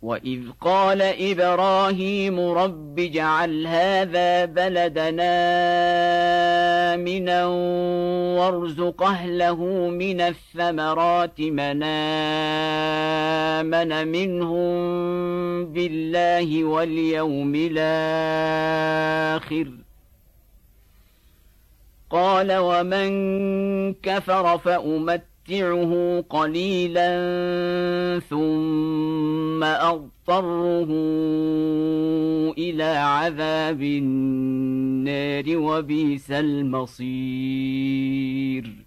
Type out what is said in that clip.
وإذ قال إبراهيم رب اجعل هذا بلدنا آمنا وارزق أهله من الثمرات من آمن منهم بالله واليوم الآخر قال ومن كفر فأمتعه قليلا ثم أضطره إلى عذاب النار وبئس المصير.